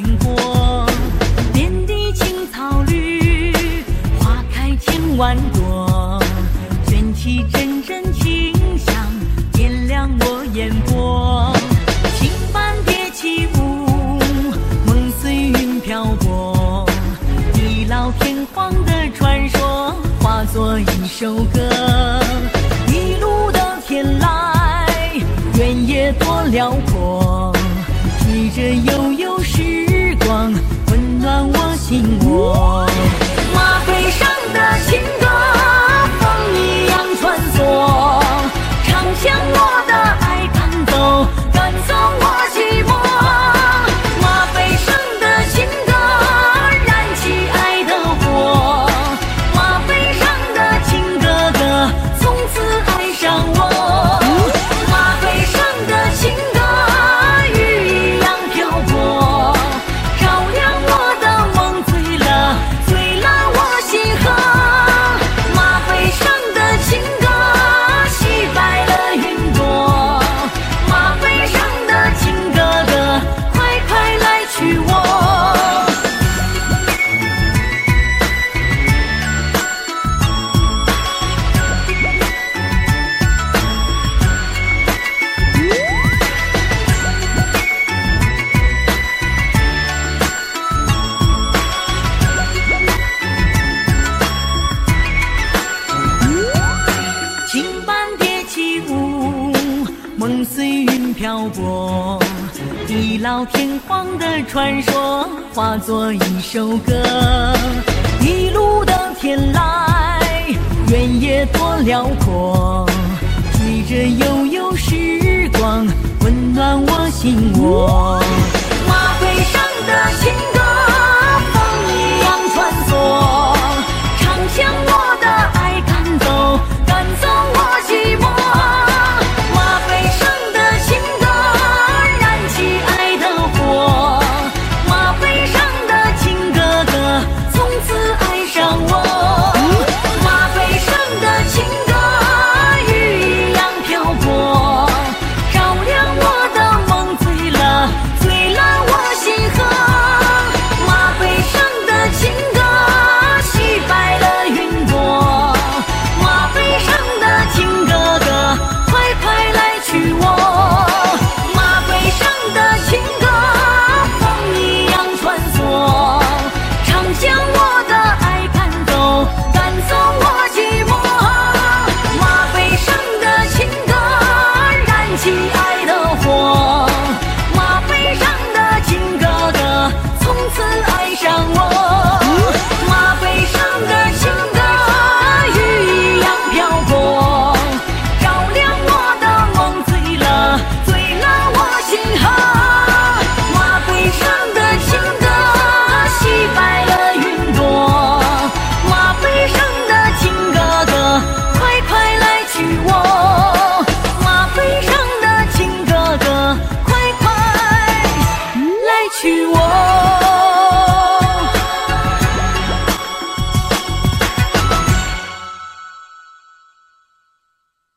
天国，遍地青草绿，花开千万朵，卷起阵阵清香，点亮我眼波。轻帆叠起舞，梦随云漂泊，地老天荒的传说化作一首歌。一路的天来，原野多辽阔，追着悠悠时光，温暖我心窝。马背上的情歌，风一样穿梭，唱响我的爱赶走，赶走我寂寞。马背上的情歌，燃起爱的火。马背上的情哥哥，从此爱上我。马背上的情歌，雨一样飘过，照亮我的梦，醉了，醉了我心河。马背上的情歌，洗白了云朵。马背上的情哥哥，快快来娶我。轻帆叠起舞，梦随云漂泊，地老天荒的传说化作一首歌。一路的天来，原野多辽阔，追着悠悠时光，温暖我心窝。马背上的情歌，风一样穿梭，唱响我的爱赶走，赶走我寂寞。马背上的情歌，燃起爱的火。马背上的情哥哥，从此爱上我。马背上的情歌，雨一样飘过，照亮我的梦，醉了，醉了我心河。马背上的情歌，洗白了云朵。马背上的情哥哥，快快来娶我。马背上的情歌，风一样穿梭，唱响我的爱赶走，赶走我寂寞。马背上的情歌，燃起爱的火。马背上的情哥哥，从此爱上我。